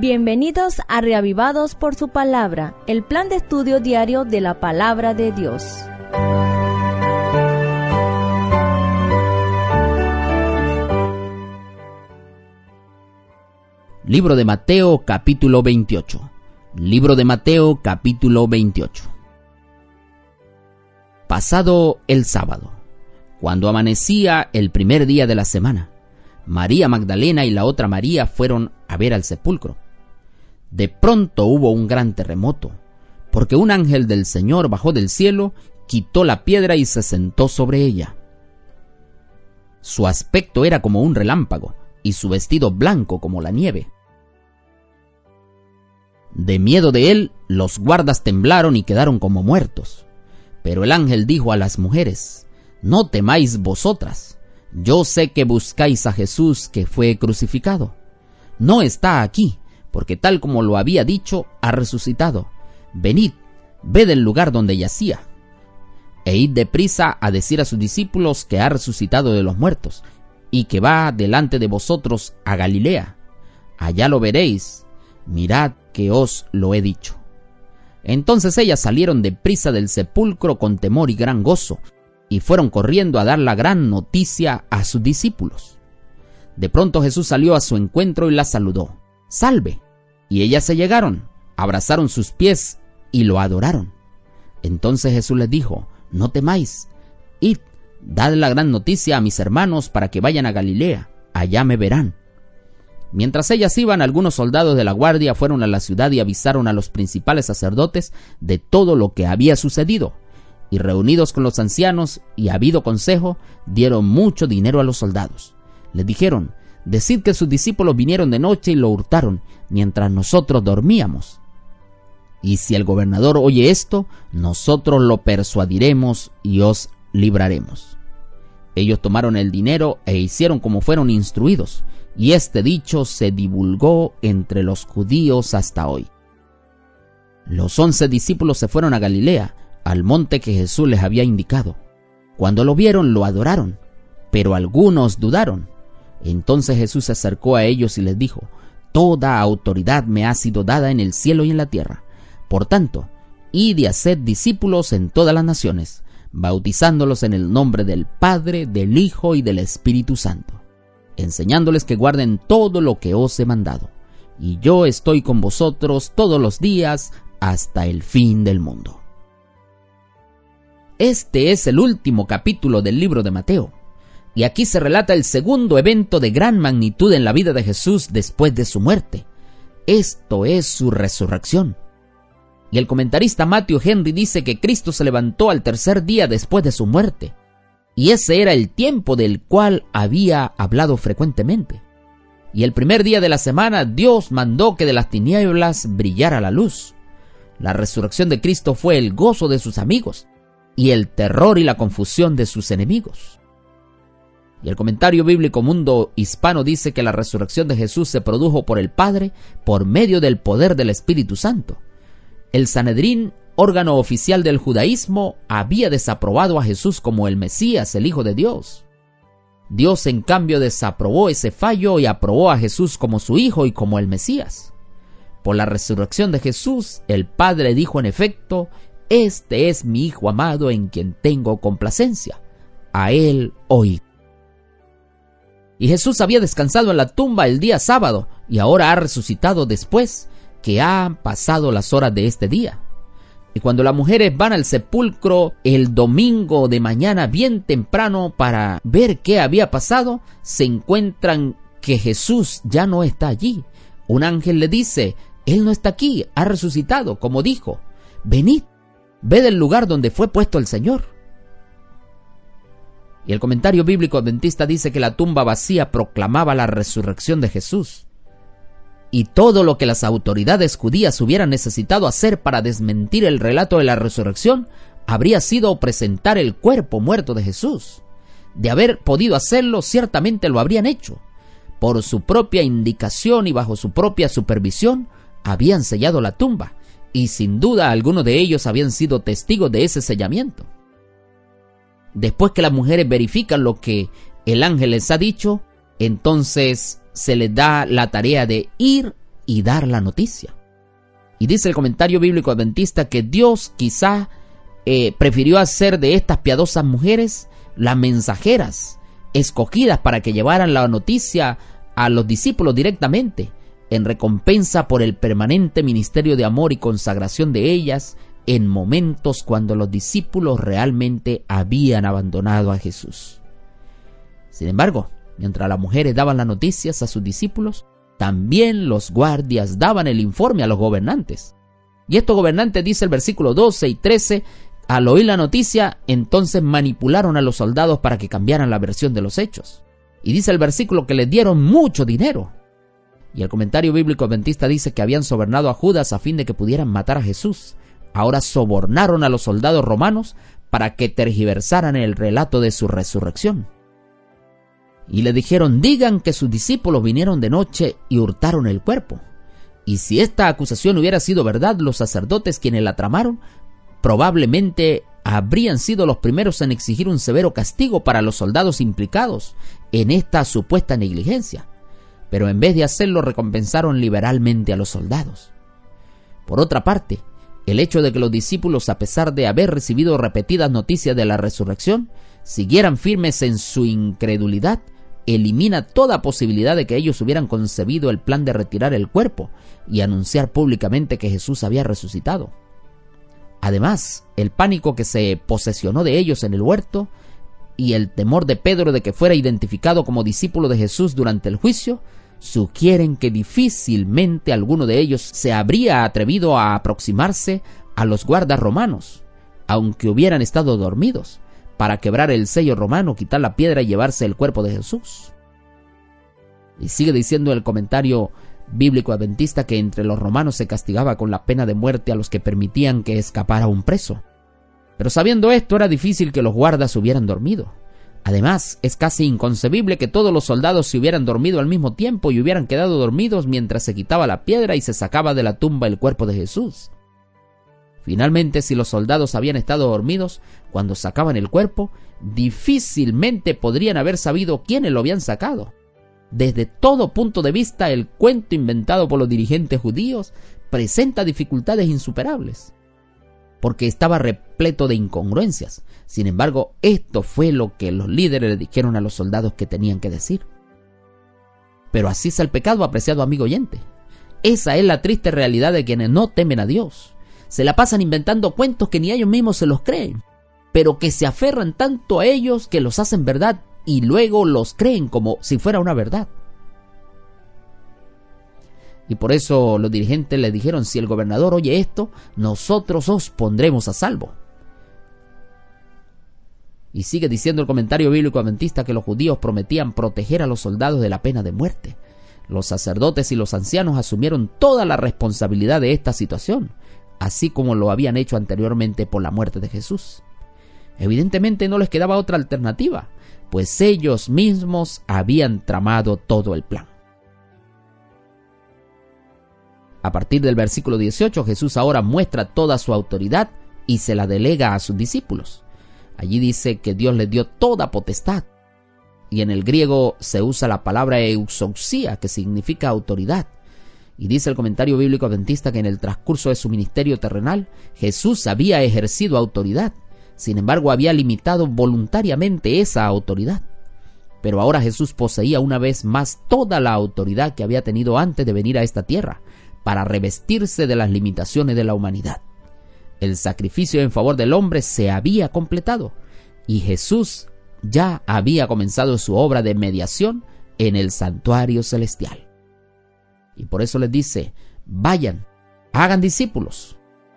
Bienvenidos a Reavivados por su Palabra, el plan de estudio diario de la Palabra de Dios. Libro de Mateo, capítulo 28. Libro de Mateo, capítulo 28. Pasado el sábado, cuando amanecía el primer día de la semana, María Magdalena y la otra María fueron a ver al sepulcro. De pronto hubo un gran terremoto, porque un ángel del Señor bajó del cielo, quitó la piedra y se sentó sobre ella. Su aspecto era como un relámpago, y su vestido blanco como la nieve. De miedo de él, los guardas temblaron y quedaron como muertos. Pero el ángel dijo a las mujeres: «No temáis vosotras, yo sé que buscáis a Jesús que fue crucificado. No está aquí, porque tal como lo había dicho, ha resucitado. Venid, ved el lugar donde yacía. E id deprisa a decir a sus discípulos que ha resucitado de los muertos, y que va delante de vosotros a Galilea. Allá lo veréis. Mirad que os lo he dicho». Entonces ellas salieron deprisa del sepulcro con temor y gran gozo, y fueron corriendo a dar la gran noticia a sus discípulos. De pronto Jesús salió a su encuentro y la saludó: «Salve». Y ellas se llegaron, abrazaron sus pies y lo adoraron. Entonces Jesús les dijo: «No temáis, id, dad la gran noticia a mis hermanos para que vayan a Galilea, allá me verán». Mientras ellas iban, algunos soldados de la guardia fueron a la ciudad y avisaron a los principales sacerdotes de todo lo que había sucedido. Y reunidos con los ancianos y habido consejo, dieron mucho dinero a los soldados. Les dijeron: «Decid que sus discípulos vinieron de noche y lo hurtaron, mientras nosotros dormíamos. Y si el gobernador oye esto, nosotros lo persuadiremos y os libraremos». Ellos tomaron el dinero e hicieron como fueron instruidos, y este dicho se divulgó entre los judíos hasta hoy. Los 11 discípulos se fueron a Galilea, al monte que Jesús les había indicado. Cuando lo vieron, lo adoraron, pero algunos dudaron. Entonces Jesús se acercó a ellos y les dijo: «Toda autoridad me ha sido dada en el cielo y en la tierra. Por tanto, id y haced discípulos en todas las naciones, bautizándolos en el nombre del Padre, del Hijo y del Espíritu Santo, enseñándoles que guarden todo lo que os he mandado. Y yo estoy con vosotros todos los días hasta el fin del mundo». Este es el último capítulo del libro de Mateo, y aquí se relata el segundo evento de gran magnitud en la vida de Jesús después de su muerte. Esto es su resurrección. Y el comentarista Matthew Henry dice que Cristo se levantó al tercer día después de su muerte, y ese era el tiempo del cual había hablado frecuentemente. Y el primer día de la semana Dios mandó que de las tinieblas brillara la luz. La resurrección de Cristo fue el gozo de sus amigos y el terror y la confusión de sus enemigos. Y el comentario bíblico Mundo Hispano dice que la resurrección de Jesús se produjo por el Padre por medio del poder del Espíritu Santo. El Sanedrín, órgano oficial del judaísmo, había desaprobado a Jesús como el Mesías, el Hijo de Dios. Dios, en cambio, desaprobó ese fallo y aprobó a Jesús como su Hijo y como el Mesías. Por la resurrección de Jesús, el Padre dijo en efecto: «Este es mi Hijo amado en quien tengo complacencia. A él oíd». Y Jesús había descansado en la tumba el día sábado y ahora ha resucitado después que han pasado las horas de este día. Y cuando las mujeres van al sepulcro el domingo de mañana bien temprano para ver qué había pasado, se encuentran que Jesús ya no está allí. Un ángel le dice: «Él no está aquí, ha resucitado, como dijo. Venid, ved el lugar donde fue puesto el Señor». Y el comentario bíblico adventista dice que la tumba vacía proclamaba la resurrección de Jesús. Y todo lo que las autoridades judías hubieran necesitado hacer para desmentir el relato de la resurrección habría sido presentar el cuerpo muerto de Jesús. De haber podido hacerlo, ciertamente lo habrían hecho. Por su propia indicación y bajo su propia supervisión, habían sellado la tumba, y sin duda algunos de ellos habían sido testigos de ese sellamiento. Después que las mujeres verifican lo que el ángel les ha dicho, entonces se les da la tarea de ir y dar la noticia. Y dice el comentario bíblico adventista que Dios quizá prefirió hacer de estas piadosas mujeres las mensajeras escogidas para que llevaran la noticia a los discípulos directamente, en recompensa por el permanente ministerio de amor y consagración de ellas en momentos cuando los discípulos realmente habían abandonado a Jesús. Sin embargo, mientras las mujeres daban las noticias a sus discípulos, también los guardias daban el informe a los gobernantes. Y estos gobernantes, dice el versículo 12 y 13, al oír la noticia, entonces manipularon a los soldados para que cambiaran la versión de los hechos. Y dice el versículo que les dieron mucho dinero. Y el comentario bíblico adventista dice que habían sobornado a Judas a fin de que pudieran matar a Jesús. Ahora sobornaron a los soldados romanos para que tergiversaran el relato de su resurrección. Y le dijeron: digan que sus discípulos vinieron de noche y hurtaron el cuerpo. Y si esta acusación hubiera sido verdad, los sacerdotes quienes la tramaron probablemente habrían sido los primeros en exigir un severo castigo para los soldados implicados en esta supuesta negligencia. Pero en vez de hacerlo, recompensaron liberalmente a los soldados. Por otra parte, el hecho de que los discípulos, a pesar de haber recibido repetidas noticias de la resurrección, siguieran firmes en su incredulidad, elimina toda posibilidad de que ellos hubieran concebido el plan de retirar el cuerpo y anunciar públicamente que Jesús había resucitado. Además, el pánico que se posesionó de ellos en el huerto y el temor de Pedro de que fuera identificado como discípulo de Jesús durante el juicio sugieren que difícilmente alguno de ellos se habría atrevido a aproximarse a los guardas romanos, aunque hubieran estado dormidos, para quebrar el sello romano, quitar la piedra y llevarse el cuerpo de Jesús. Y sigue diciendo el comentario bíblico adventista que entre los romanos se castigaba con la pena de muerte a los que permitían que escapara un preso. Pero sabiendo esto, era difícil que los guardas hubieran dormido. Además, es casi inconcebible que todos los soldados se hubieran dormido al mismo tiempo y hubieran quedado dormidos mientras se quitaba la piedra y se sacaba de la tumba el cuerpo de Jesús. Finalmente, si los soldados habían estado dormidos cuando sacaban el cuerpo, difícilmente podrían haber sabido quiénes lo habían sacado. Desde todo punto de vista, el cuento inventado por los dirigentes judíos presenta dificultades insuperables, porque estaba repleto de incongruencias. Sin embargo, esto fue lo que los líderes le dijeron a los soldados que tenían que decir. Pero así es el pecado, apreciado amigo oyente. Esa es la triste realidad de quienes no temen a Dios. Se la pasan inventando cuentos que ni ellos mismos se los creen, pero que se aferran tanto a ellos que los hacen verdad y luego los creen como si fuera una verdad. Y por eso los dirigentes le dijeron: si el gobernador oye esto, nosotros os pondremos a salvo. Y sigue diciendo el comentario bíblico adventista que los judíos prometían proteger a los soldados de la pena de muerte. Los sacerdotes y los ancianos asumieron toda la responsabilidad de esta situación, así como lo habían hecho anteriormente por la muerte de Jesús. Evidentemente no les quedaba otra alternativa, pues ellos mismos habían tramado todo el plan. A partir del versículo 18, Jesús ahora muestra toda su autoridad y se la delega a sus discípulos. Allí dice que Dios les dio toda potestad, y en el griego se usa la palabra exousia, que significa autoridad. Y dice el comentario bíblico adventista que en el transcurso de su ministerio terrenal, Jesús había ejercido autoridad. Sin embargo, había limitado voluntariamente esa autoridad. Pero ahora Jesús poseía una vez más toda la autoridad que había tenido antes de venir a esta tierra, para revestirse de las limitaciones de la humanidad. El sacrificio en favor del hombre se había completado, y Jesús ya había comenzado su obra de mediación en el santuario celestial. Y por eso les dice: vayan, hagan discípulos.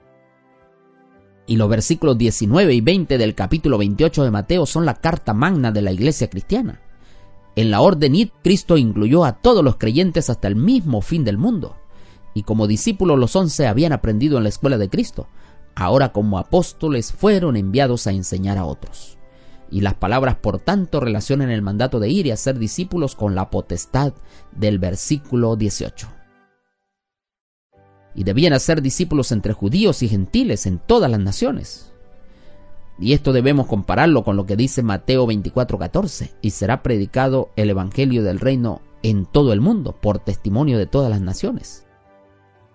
Y los versículos 19 y 20 del capítulo 28 de Mateo son la carta magna de la iglesia cristiana. En la orden id, Cristo incluyó a todos los creyentes hasta el mismo fin del mundo. Y como discípulos los 11 habían aprendido en la escuela de Cristo. Ahora como apóstoles fueron enviados a enseñar a otros. Y las palabras por tanto relacionan el mandato de ir y hacer discípulos con la potestad del versículo 18. Y debían hacer discípulos entre judíos y gentiles en todas las naciones. Y esto debemos compararlo con lo que dice Mateo 24:14. Y será predicado el evangelio del reino en todo el mundo por testimonio de todas las naciones.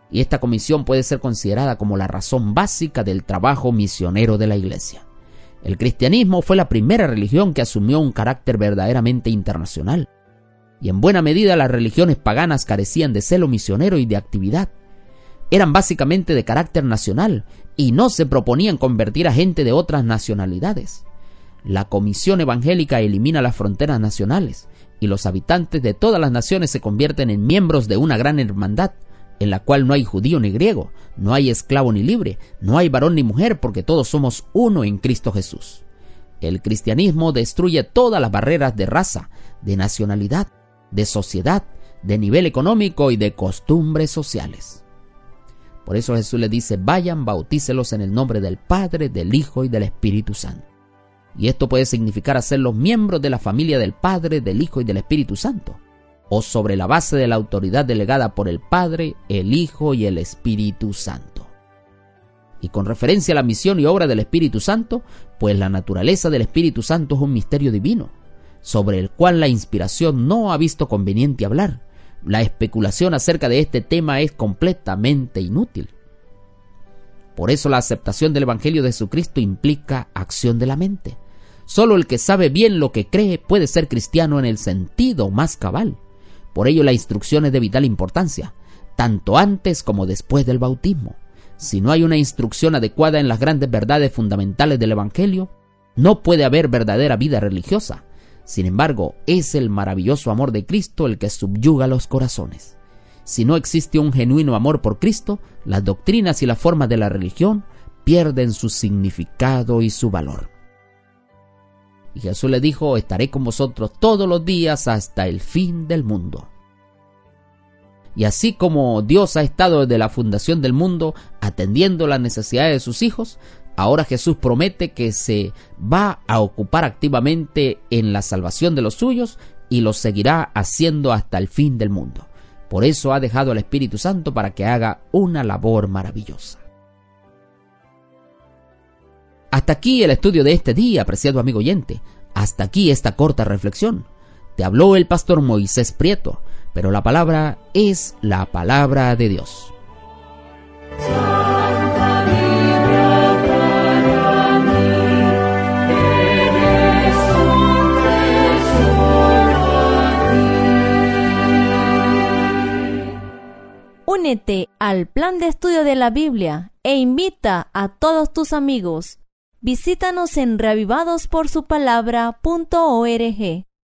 Y esta comisión puede ser considerada como la razón básica del trabajo misionero de la Iglesia. El cristianismo fue la primera religión que asumió un carácter verdaderamente internacional. Y en buena medida las religiones paganas carecían de celo misionero y de actividad. Eran básicamente de carácter nacional y no se proponían convertir a gente de otras nacionalidades. La comisión evangélica elimina las fronteras nacionales y los habitantes de todas las naciones se convierten en miembros de una gran hermandad, en la cual no hay judío ni griego, no hay esclavo ni libre, no hay varón ni mujer, porque todos somos uno en Cristo Jesús. El cristianismo destruye todas las barreras de raza, de nacionalidad, de sociedad, de nivel económico y de costumbres sociales. Por eso Jesús les dice: vayan, bautícelos en el nombre del Padre, del Hijo y del Espíritu Santo. Y esto puede significar hacerlos miembros de la familia del Padre, del Hijo y del Espíritu Santo, o sobre la base de la autoridad delegada por el Padre, el Hijo y el Espíritu Santo. Y con referencia a la misión y obra del Espíritu Santo, pues la naturaleza del Espíritu Santo es un misterio divino, sobre el cual la inspiración no ha visto conveniente hablar. La especulación acerca de este tema es completamente inútil. Por eso la aceptación del Evangelio de Jesucristo implica acción de la mente. Solo el que sabe bien lo que cree puede ser cristiano en el sentido más cabal. Por ello la instrucción es de vital importancia, tanto antes como después del bautismo. Si no hay una instrucción adecuada en las grandes verdades fundamentales del Evangelio, no puede haber verdadera vida religiosa. Sin embargo, es el maravilloso amor de Cristo el que subyuga los corazones. Si no existe un genuino amor por Cristo, las doctrinas y las formas de la religión pierden su significado y su valor. Y Jesús le dijo: estaré con vosotros todos los días hasta el fin del mundo. Y así como Dios ha estado desde la fundación del mundo atendiendo las necesidades de sus hijos, ahora Jesús promete que se va a ocupar activamente en la salvación de los suyos y lo seguirá haciendo hasta el fin del mundo. Por eso ha dejado al Espíritu Santo para que haga una labor maravillosa. Hasta aquí el estudio de este día, apreciado amigo oyente. Hasta aquí esta corta reflexión. Te habló el pastor Moisés Prieto, pero la palabra es la palabra de Dios. Únete al plan de estudio de la Biblia e invita a todos tus amigos. Visítanos en reavivadosporsupalabra.org.